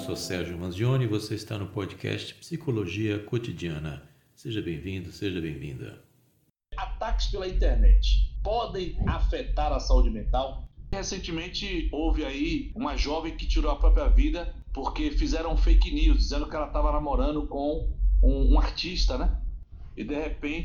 sou Sérgio Manzioni e você está no podcast Psicologia Cotidiana. Seja bem-vindo, seja bem-vinda. Ataques pela internet podem afetar a saúde mental? Recentemente houve aí uma jovem que tirou a própria vida porque fizeram fake news, dizendo que ela estava namorando com um artista, né? E de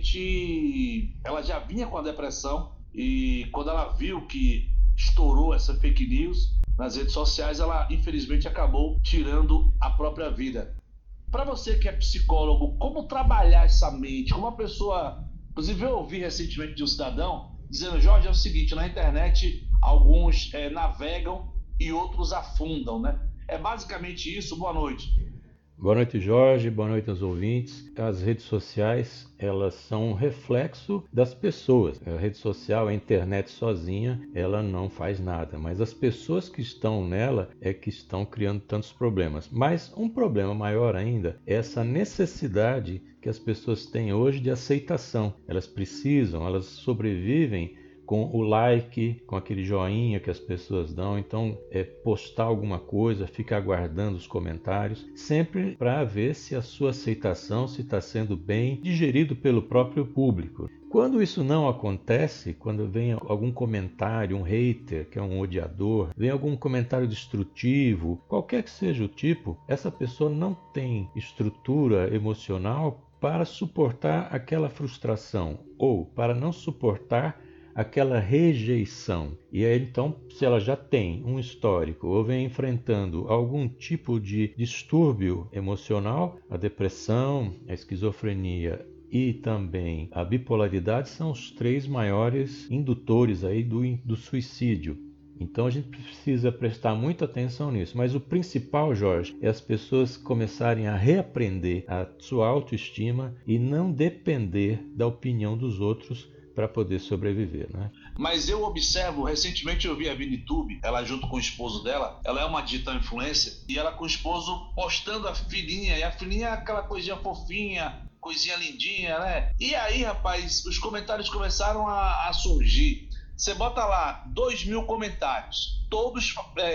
repente ela já vinha com a depressão e quando ela viu que estourou essa fake news nas redes sociais, ela infelizmente acabou tirando a própria vida. Para você que é psicólogo, como trabalhar essa mente? Como a pessoa... Inclusive eu ouvi recentemente de um cidadão dizendo: Jorge, é o seguinte, na internet alguns navegam e outros afundam, né? É basicamente isso. Boa noite. Boa noite, Jorge. Boa noite aos ouvintes. As redes sociais, elas são um reflexo das pessoas. A rede social, a internet sozinha, ela não faz nada. Mas as pessoas que estão nela é que estão criando tantos problemas. Mas um problema maior ainda é essa necessidade que as pessoas têm hoje de aceitação. Elas precisam, elas sobrevivem com o like, com aquele joinha que as pessoas dão. Então, postar alguma coisa, ficar aguardando os comentários, sempre para ver se a sua aceitação se está sendo bem digerido pelo próprio público. Quando isso não acontece, quando vem algum comentário, um hater, que é um odiador, vem algum comentário destrutivo, qualquer que seja o tipo, essa pessoa não tem estrutura emocional para suportar aquela frustração ou para não suportar aquela rejeição. E aí então, se ela já tem um histórico ou vem enfrentando algum tipo de distúrbio emocional, a depressão, a esquizofrenia e também a bipolaridade são os três maiores indutores aí do suicídio. Então a gente precisa prestar muita atenção nisso. Mas o principal, Jorge, é as pessoas começarem a reaprender a sua autoestima e não depender da opinião dos outros para poder sobreviver, né? Mas eu observo, recentemente eu vi a ViniTube, ela junto com o esposo dela, ela é uma digital influencer, e ela com o esposo postando a filhinha, e a filhinha é aquela coisinha fofinha, coisinha lindinha, né? E aí, rapaz, os comentários começaram a surgir. Você bota lá 2.000 comentários, todos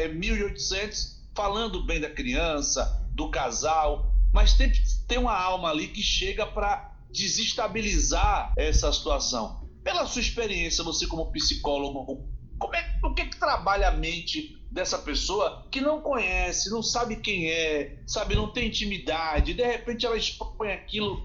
1.800 falando bem da criança, do casal, mas tem uma alma ali que chega para desestabilizar essa situação. Pela sua experiência, você como psicólogo, o que trabalha a mente dessa pessoa que não conhece, não sabe quem é, sabe, não tem intimidade, de repente ela expõe aquilo,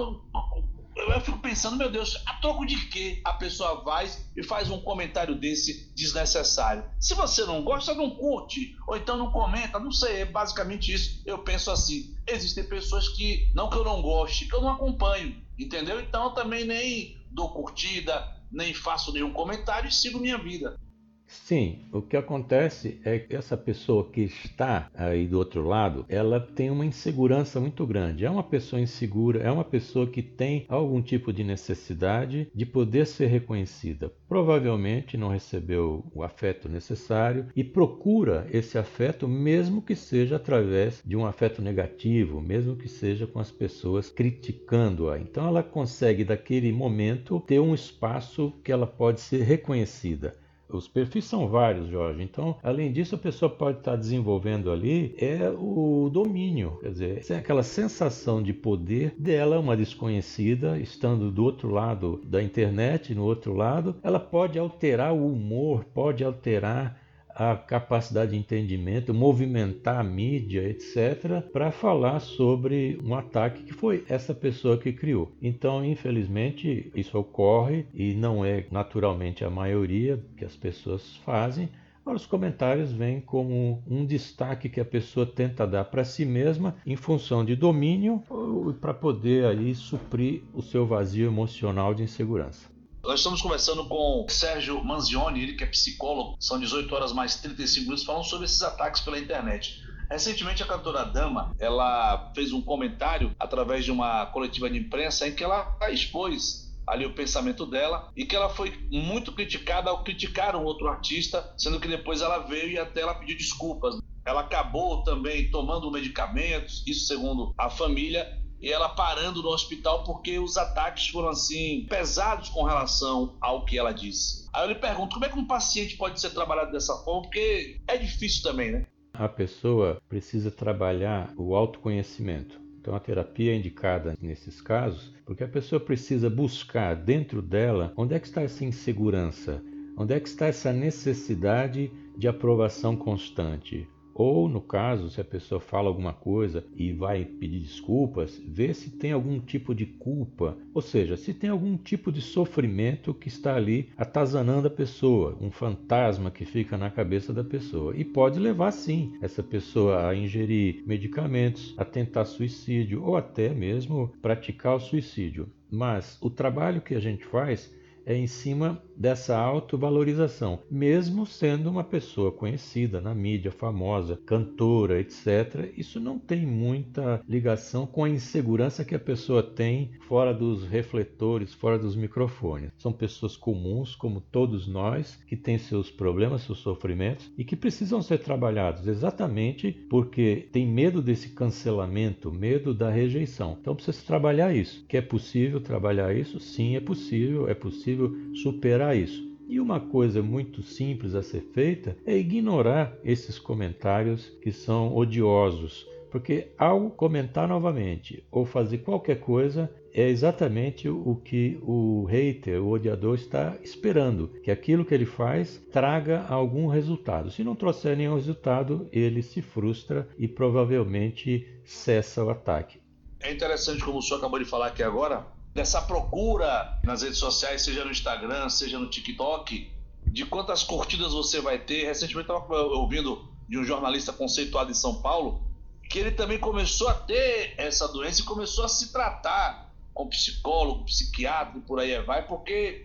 eu fico pensando, meu Deus, a troco de quê a pessoa vai e faz um comentário desse desnecessário? Se você não gosta, não curte, ou então não comenta, não sei, é basicamente isso. Eu penso assim, existem pessoas que eu não goste, que eu não acompanho, entendeu? Então eu também nem dou curtida, nem faço nenhum comentário e sigo minha vida. Sim, o que acontece é que essa pessoa que está aí do outro lado, ela tem uma insegurança muito grande. É uma pessoa insegura, é uma pessoa que tem algum tipo de necessidade de poder ser reconhecida. Provavelmente não recebeu o afeto necessário e procura esse afeto, mesmo que seja através de um afeto negativo, mesmo que seja com as pessoas criticando-a. Então ela consegue, daquele momento, ter um espaço que ela pode ser reconhecida. Os perfis são vários, Jorge. Então, além disso, a pessoa pode estar desenvolvendo ali o domínio. Quer dizer, aquela sensação de poder dela, uma desconhecida, estando do outro lado da internet, no outro lado, ela pode alterar o humor, pode alterar a capacidade de entendimento, movimentar a mídia, etc., para falar sobre um ataque que foi essa pessoa que criou. Então, infelizmente, isso ocorre e não é naturalmente a maioria que as pessoas fazem. Agora, os comentários vêm como um destaque que a pessoa tenta dar para si mesma em função de domínio para poder aí suprir o seu vazio emocional de insegurança. Nós estamos conversando com Sérgio Manzioni, ele que é psicólogo, são 18 horas mais 35 minutos, falando sobre esses ataques pela internet. Recentemente a cantora Dama, ela fez um comentário através de uma coletiva de imprensa em que ela expôs ali o pensamento dela e que ela foi muito criticada ao criticar um outro artista, sendo que depois ela veio e até ela pediu desculpas. Ela acabou também tomando medicamentos, isso segundo a família, e ela parando no hospital porque os ataques foram assim pesados com relação ao que ela disse. Aí eu lhe pergunto, como é que um paciente pode ser trabalhado dessa forma? Porque é difícil também, né? a pessoa precisa trabalhar o autoconhecimento. Então a terapia é indicada nesses casos porque a pessoa precisa buscar dentro dela onde é que está essa insegurança, onde é que está essa necessidade de aprovação constante. Ou, no caso, se a pessoa fala alguma coisa e vai pedir desculpas, ver se tem algum tipo de culpa, ou seja, se tem algum tipo de sofrimento que está ali atazanando a pessoa, um fantasma que fica na cabeça da pessoa. E pode levar, sim, essa pessoa a ingerir medicamentos, a tentar suicídio ou até mesmo praticar o suicídio. Mas o trabalho que a gente faz é em cima dessa autovalorização, mesmo sendo uma pessoa conhecida na mídia, famosa, cantora, etc. Isso não tem muita ligação com a insegurança que a pessoa tem fora dos refletores, fora dos microfones. São pessoas comuns, como todos nós, que têm seus problemas, seus sofrimentos e que precisam ser trabalhados exatamente porque tem medo desse cancelamento, medo da rejeição. Então precisa trabalhar isso. Que é possível trabalhar isso? Sim, é possível superar isso. E uma coisa muito simples a ser feita é ignorar esses comentários que são odiosos, porque ao comentar novamente ou fazer qualquer coisa é exatamente o que o hater, o odiador está esperando, que aquilo que ele faz traga algum resultado. Se não trouxer nenhum resultado, ele se frustra e provavelmente cessa o ataque. É interessante, como o senhor acabou de falar aqui agora, dessa procura nas redes sociais, seja no Instagram, seja no TikTok, de quantas curtidas você vai ter. Recentemente eu estava ouvindo de um jornalista conceituado em São Paulo, que ele também começou a ter essa doença e começou a se tratar com psicólogo, psiquiatra e por aí vai, porque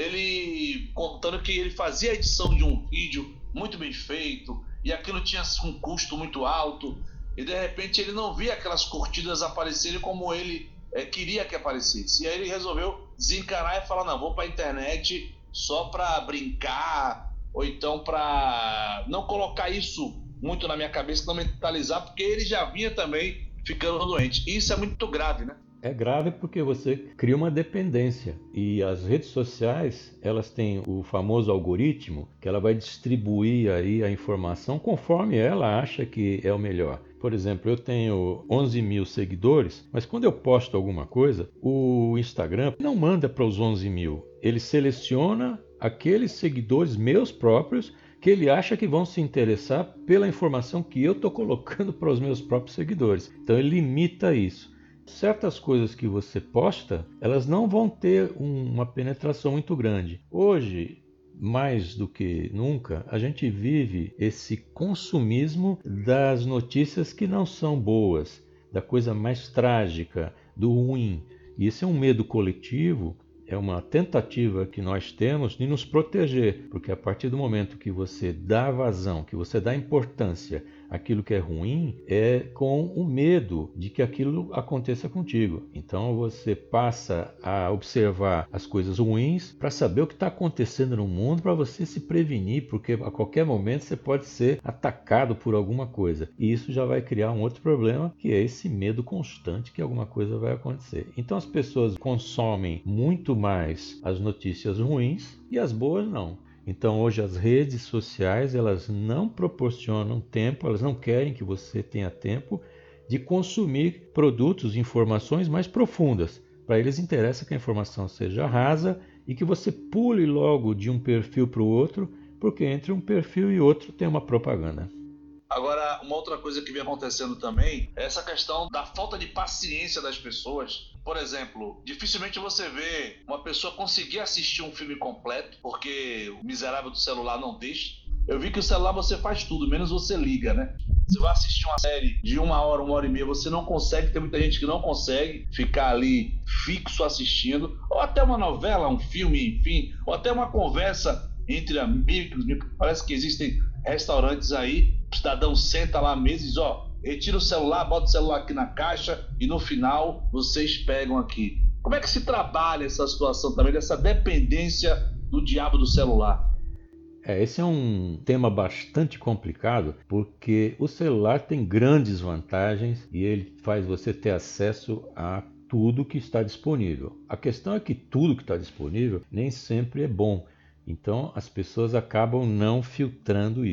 ele contando que ele fazia a edição de um vídeo muito bem feito e aquilo tinha um custo muito alto e de repente ele não via aquelas curtidas aparecerem como ele queria que aparecesse. E aí ele resolveu desencanar e falar, não, vou para a internet só para brincar, ou então para não colocar isso muito na minha cabeça, não mentalizar, porque ele já vinha também ficando doente. E isso é muito grave, né? É grave porque você cria uma dependência e as redes sociais, elas têm o famoso algoritmo que ela vai distribuir aí a informação conforme ela acha que é o melhor. Por exemplo, eu tenho 11 mil seguidores, mas quando eu posto alguma coisa, o Instagram não manda para os 11 mil. Ele seleciona aqueles seguidores meus próprios que ele acha que vão se interessar pela informação que eu estou colocando para os meus próprios seguidores. Então ele limita isso. Certas coisas que você posta, elas não vão ter uma penetração muito grande. Hoje, mais do que nunca, a gente vive esse consumismo das notícias que não são boas, da coisa mais trágica, do ruim. E esse é um medo coletivo, é uma tentativa que nós temos de nos proteger, porque a partir do momento que você dá vazão, que você dá importância àquilo que é ruim, é com o medo de que aquilo aconteça contigo. Então você passa a observar as coisas ruins para saber o que está acontecendo no mundo, para você se prevenir, porque a qualquer momento você pode ser atacado por alguma coisa. E isso já vai criar um outro problema, que é esse medo constante que alguma coisa vai acontecer. Então as pessoas consomem muito mais as notícias ruins e as boas não. Então hoje as redes sociais, elas não proporcionam tempo, elas não querem que você tenha tempo de consumir produtos, informações mais profundas. Para eles interessa que a informação seja rasa e que você pule logo de um perfil para o outro, porque entre um perfil e outro tem uma propaganda. Agora, uma outra coisa que vem acontecendo também é essa questão da falta de paciência das pessoas. Por exemplo, dificilmente você vê uma pessoa conseguir assistir um filme completo, porque o miserável do celular não deixa. Eu vi que o celular você faz tudo, menos você liga, né? Você vai assistir uma série de 1 hora e meia, você não consegue, tem muita gente que não consegue ficar ali fixo assistindo, ou até uma novela, um filme, enfim, ou até uma conversa entre amigos. Parece que existem restaurantes aí, o cidadão senta lá à mesa e diz, retira o celular, bota o celular aqui na caixa e no final vocês pegam aqui. Como é que se trabalha essa situação também, dessa dependência do diabo do celular? Esse é um tema bastante complicado, porque o celular tem grandes vantagens e ele faz você ter acesso a tudo que está disponível. A questão é que tudo que está disponível nem sempre é bom. Então as pessoas acabam não filtrando isso.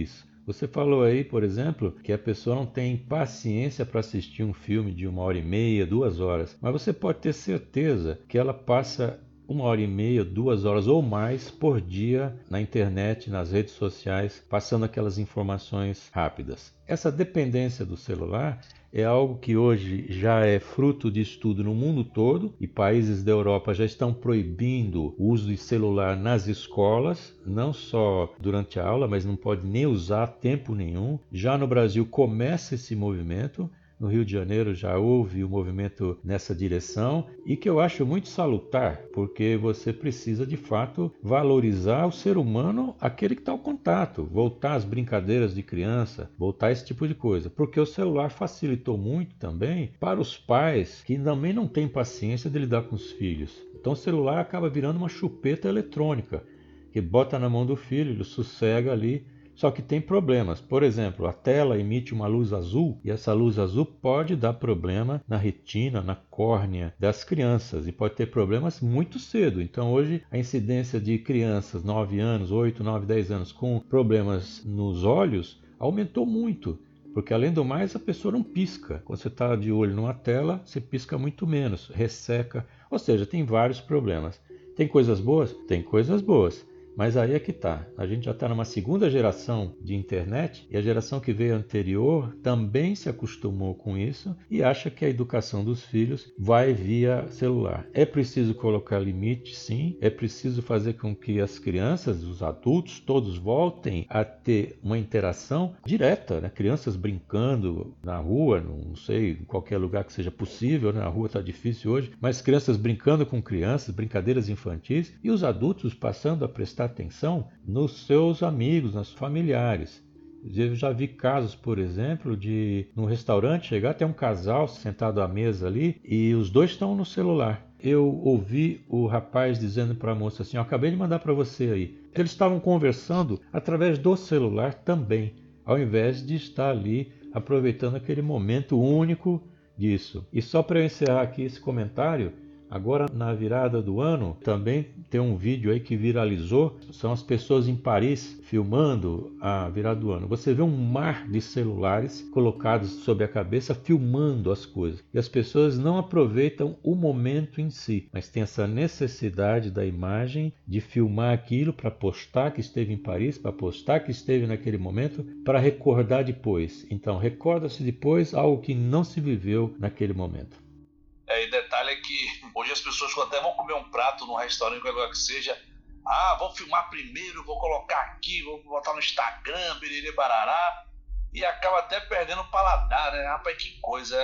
Você falou aí, por exemplo, que a pessoa não tem paciência para assistir um filme de 1h30, 2 horas, mas você pode ter certeza que ela passa 1h30, 2 horas ou mais por dia na internet, nas redes sociais, passando aquelas informações rápidas. Essa dependência do celular é algo que hoje já é fruto de estudo no mundo todo e países da Europa já estão proibindo o uso de celular nas escolas, não só durante a aula, mas não pode nem usar tempo nenhum. Já no Brasil começa esse movimento. No Rio de Janeiro já houve um movimento nessa direção e que eu acho muito salutar, porque você precisa de fato valorizar o ser humano, aquele que está ao contato, voltar às brincadeiras de criança, voltar a esse tipo de coisa, porque o celular facilitou muito também para os pais que também não têm paciência de lidar com os filhos. Então o celular acaba virando uma chupeta eletrônica, que bota na mão do filho, ele sossega ali. Só que tem problemas. Por exemplo, a tela emite uma luz azul e essa luz azul pode dar problema na retina, na córnea das crianças e pode ter problemas muito cedo. Então hoje a incidência de crianças 9 anos, 8, 9, 10 anos com problemas nos olhos aumentou muito. Porque além do mais a pessoa não pisca. Quando você está de olho numa tela, você pisca muito menos, resseca. Ou seja, tem vários problemas. Tem coisas boas? Tem coisas boas. Mas aí é que tá. A gente já está numa segunda geração de internet e a geração que veio anterior também se acostumou com isso e acha que a educação dos filhos vai via celular. É preciso colocar limite, sim. É preciso fazer com que as crianças, os adultos, todos voltem a ter uma interação direta, né? Crianças brincando na rua, não sei, em qualquer lugar que seja possível, né? A rua está difícil hoje, mas crianças brincando com crianças, brincadeiras infantis e os adultos passando a prestar atenção nos seus amigos, nos familiares. Eu já vi casos, por exemplo, de num restaurante chegar até um casal sentado à mesa ali e os dois estão no celular. Eu ouvi o rapaz dizendo para a moça assim: eu acabei de mandar para você aí. Eles estavam conversando através do celular também, ao invés de estar ali aproveitando aquele momento único disso. E só para eu encerrar aqui esse comentário, agora na virada do ano também tem um vídeo aí que viralizou, são as pessoas em Paris filmando a virada do ano. Você vê um mar de celulares colocados sobre a cabeça filmando as coisas. E as pessoas não aproveitam o momento em si, mas tem essa necessidade da imagem de filmar aquilo para postar que esteve em Paris, para postar que esteve naquele momento, para recordar depois. Então recorda-se depois algo que não se viveu naquele momento. E detalhe é que hoje as pessoas até vão comer um prato num restaurante, qualquer que seja, vou filmar primeiro, vou colocar aqui, vou botar no Instagram, biriri barará, e acaba até perdendo o paladar, né? Rapaz, que coisa.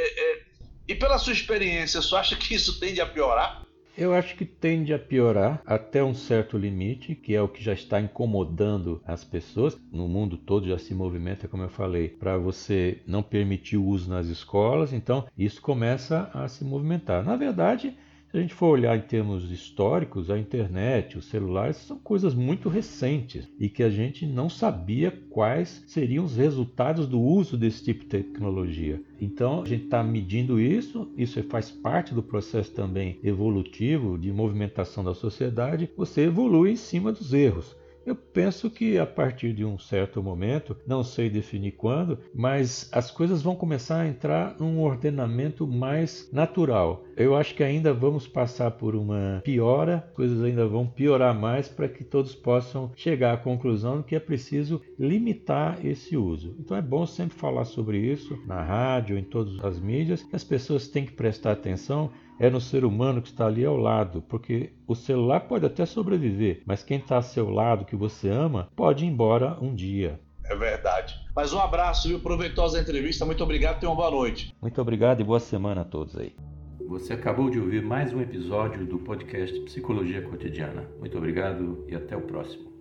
E pela sua experiência, você acha que isso tende a piorar? Eu acho que tende a piorar até um certo limite, que é o que já está incomodando as pessoas. No mundo todo já se movimenta, como eu falei, para você não permitir o uso nas escolas. Então, isso começa a se movimentar. Na verdade, se a gente for olhar em termos históricos, a internet, os celulares são coisas muito recentes e que a gente não sabia quais seriam os resultados do uso desse tipo de tecnologia. Então a gente está medindo isso faz parte do processo também evolutivo de movimentação da sociedade. Você evolui em cima dos erros. Eu penso que a partir de um certo momento, não sei definir quando, mas as coisas vão começar a entrar num ordenamento mais natural. Eu acho que ainda vamos passar por uma piora, coisas ainda vão piorar mais para que todos possam chegar à conclusão de que é preciso limitar esse uso. Então é bom sempre falar sobre isso na rádio, em todas as mídias, que as pessoas têm que prestar atenção. É no ser humano que está ali ao lado, porque o celular pode até sobreviver, mas quem está ao seu lado, que você ama, pode ir embora um dia. É verdade. Mas um abraço, viu? Proveitosa entrevista. Muito obrigado e tenha uma boa noite. Muito obrigado e boa semana a todos aí. Você acabou de ouvir mais um episódio do podcast Psicologia Cotidiana. Muito obrigado e até o próximo.